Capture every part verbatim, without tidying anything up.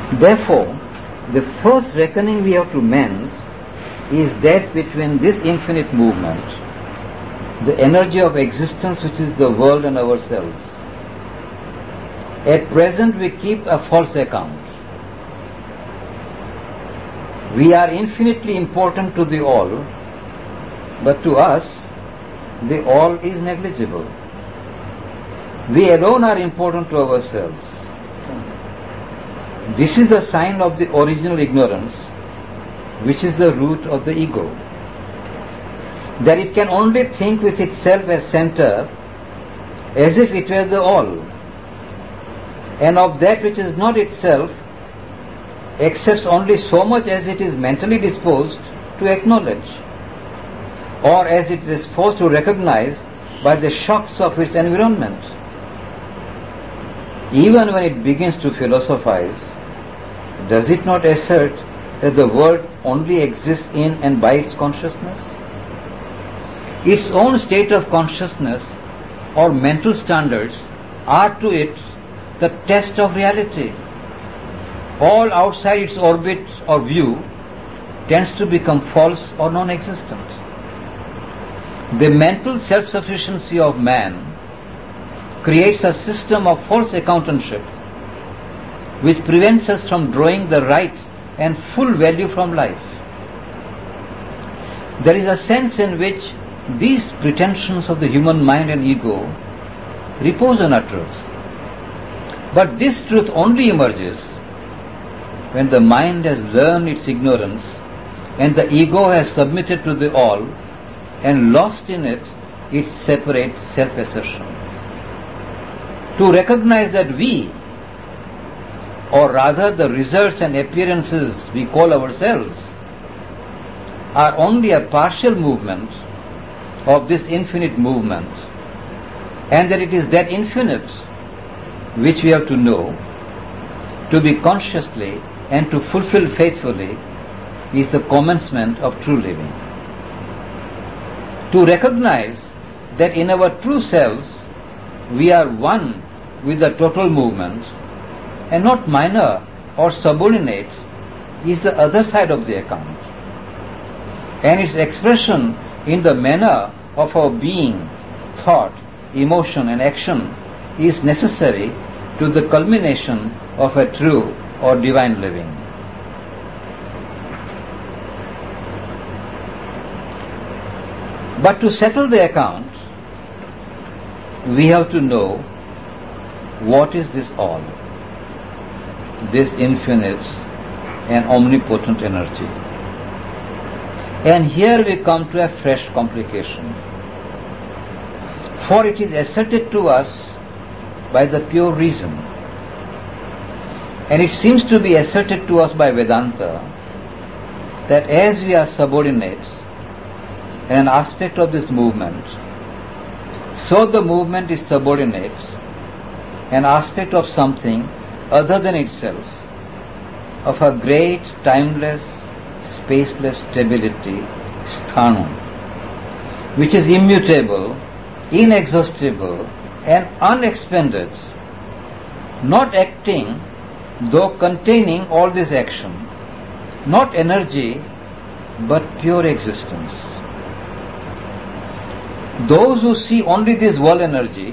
Therefore, the first reckoning we have to mend is that between this infinite movement, the energy of existence which is the world and ourselves. At present we keep a false account. We are infinitely important to the all, but to us the all is negligible. We alone are important to ourselves. This is the sign of the original ignorance, which is the root of the ego. That it can only think with itself as center, as if it were the all, and of that which is not itself accepts only so much as it is mentally disposed to acknowledge, or as it is forced to recognize by the shocks of its environment. Even when it begins to philosophize, does it not assert that the world only exists in and by its consciousness? Its own state of consciousness or mental standards are to it the test of reality. All outside its orbit or view tends to become false or non-existent. The mental self-sufficiency of man creates a system of false accountanship which prevents us from drawing the right and full value from life. There is a sense in which these pretensions of the human mind and ego repose on a truth. But this truth only emerges when the mind has learned its ignorance and the ego has submitted to the all and lost in it its separate self-assertion. To recognize that we, or rather the results and appearances we call ourselves, are only a partial movement of this infinite movement, and that it is that infinite which we have to know, to be consciously and to fulfill faithfully, is the commencement of true living. To recognize that in our true selves we are one with the total movement and not minor or subordinate is the other side of the account, and its expression in the manner of our being, thought, emotion and action is necessary to the culmination of a true or divine living. But to settle the account, we have to know what is this all, this infinite and omnipotent energy. And here we come to a fresh complication. For it is asserted to us by the pure reason, and it seems to be asserted to us by Vedanta, that as we are subordinate and an aspect of this movement, so the movement is subordinate, an aspect of something other than itself, of a great, timeless, spaceless stability, sthanam, which is immutable, inexhaustible, and unexpended, not acting, though containing all this action, not energy, but pure existence. Those who see only this world energy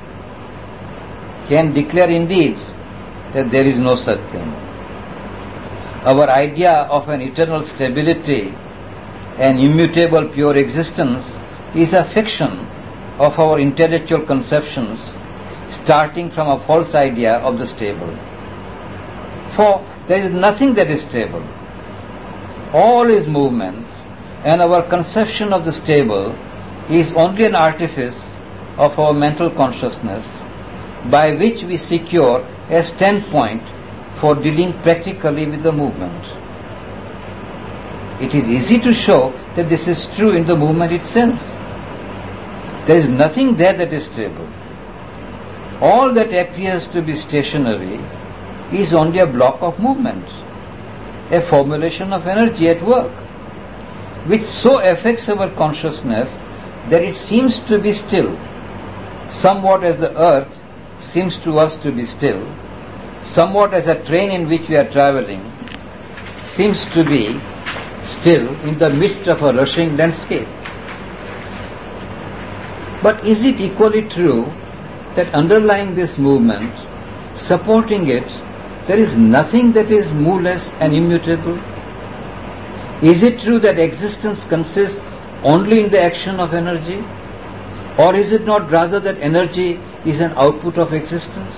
can declare indeed that there is no such thing. Our idea of an eternal stability and immutable pure existence is a fiction of our intellectual conceptions, starting from a false idea of the stable. For there is nothing that is stable. All is movement, and our conception of the stable is only an artifice of our mental consciousness by which we secure a standpoint for dealing practically with the movement. It is easy to show that this is true in the movement itself. There is nothing there that is stable. All that appears to be stationary is only a block of movement, a formulation of energy at work, which so affects our consciousness that it seems to be still, somewhat as the earth seems to us to be still, somewhat as a train in which we are travelling, seems to be still in the midst of a rushing landscape. But is it equally true that underlying this movement, supporting it, there is nothing that is moveless and immutable? Is it true that existence consists only in the action of energy? Or is it not rather that energy is an output of existence?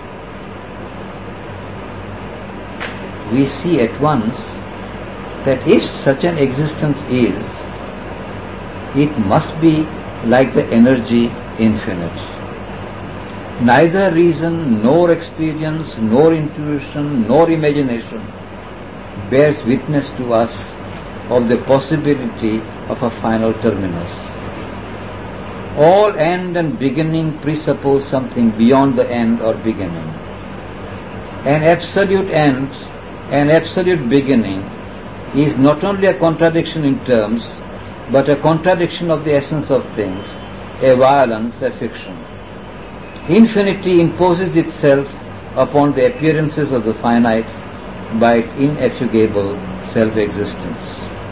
We see at once that if such an existence is, it must be like the energy infinite. Neither reason, nor experience, nor intuition, nor imagination bears witness to us of the possibility of a final terminus. All end and beginning presuppose something beyond the end or beginning. An absolute end, an absolute beginning, is not only a contradiction in terms, but a contradiction of the essence of things, a violence, a fiction. Infinity imposes itself upon the appearances of the finite by its ineffable self-existence.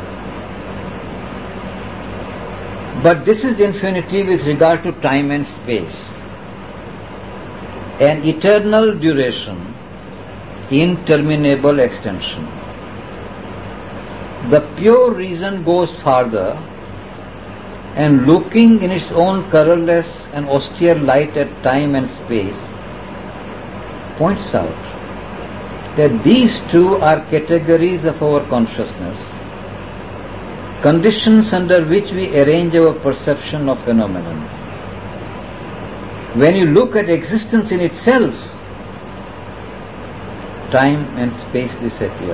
But this is infinity with regard to time and space. An eternal duration, interminable extension. The pure reason goes farther, and looking in its own colourless and austere light at time and space, points out that these two are categories of our consciousness, conditions under which we arrange our perception of phenomenon. When you look at existence in itself, time and space disappear.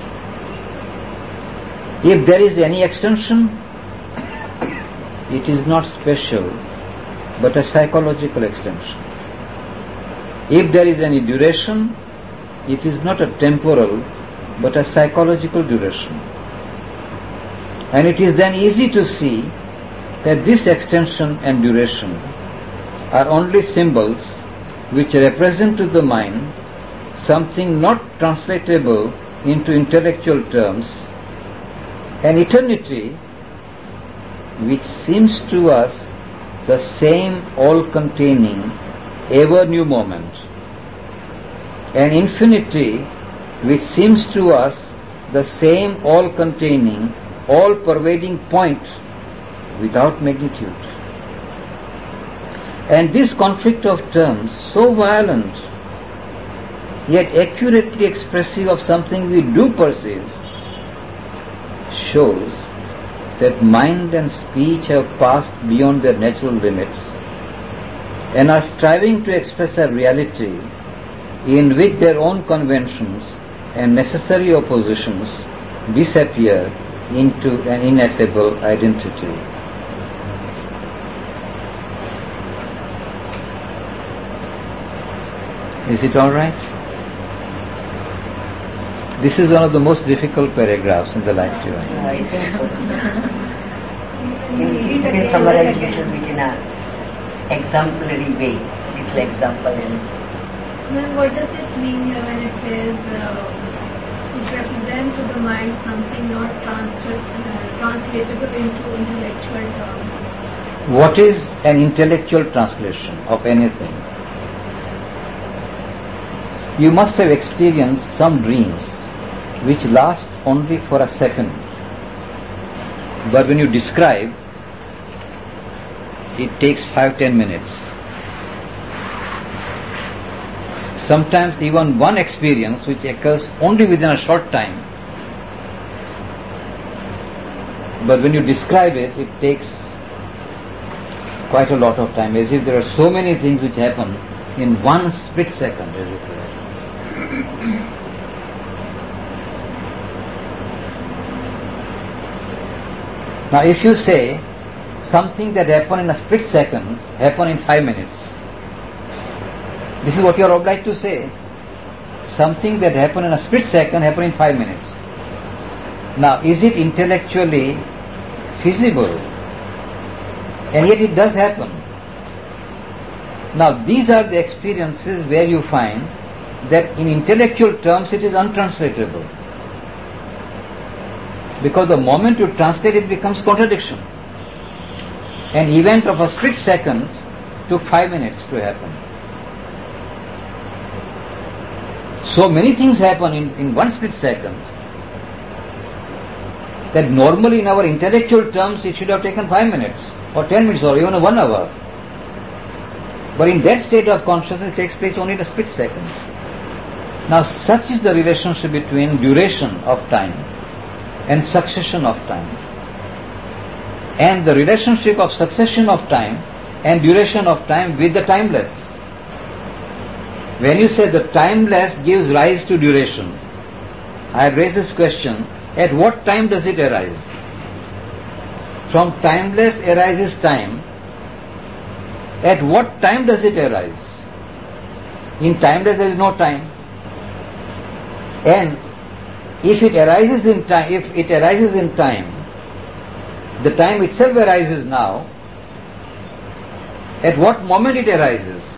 If there is any extension, it is not spatial, but a psychological extension. If there is any duration, it is not a temporal, but a psychological duration. And it is then easy to see that this extension and duration are only symbols which represent to the mind something not translatable into intellectual terms, an eternity which seems to us the same all-containing, ever-new moment, an infinity which seems to us the same all-containing, all-pervading point without magnitude. And this conflict of terms, so violent, yet accurately expressive of something we do perceive, shows that mind and speech have passed beyond their natural limits and are striving to express a reality in which their own conventions and necessary oppositions disappear into an ineffable identity. Is it all right? This is one of the most difficult paragraphs in the Life Divine. Uh, I think so. You can summarize a little bit in an exemplary way, little example. And then what does it mean when it says uh, which represent to the mind something not transfer, uh, translatable into intellectual terms? What is an intellectual translation of anything? You must have experienced some dreams which last only for a second. But when you describe, it takes five, ten minutes. Sometimes even one experience which occurs only within a short time. But when you describe it, it takes quite a lot of time, as if there are so many things which happen in one split second, as it were. Now if you say something that happened in a split second happened in five minutes, this is what you are obliged to say. Something that happened in a split second happened in five minutes. Now is it intellectually feasible? And yet it does happen. Now these are the experiences where you find that in intellectual terms it is untranslatable. Because the moment you translate it becomes contradiction. An event of a split second took five minutes to happen. So many things happen in, in one split second that normally in our intellectual terms it should have taken five minutes or ten minutes or even one hour. But in that state of consciousness it takes place only in a split second. Now such is the relationship between duration of time and succession of time. And the relationship of succession of time and duration of time with the timeless. When you say the timeless gives rise to duration, I have raised this question, at what time does it arise? From timeless arises time. At what time does it arise? In timeless there is no time. And if it arises in time, if it arises in time, the time itself arises now. At what moment it arises?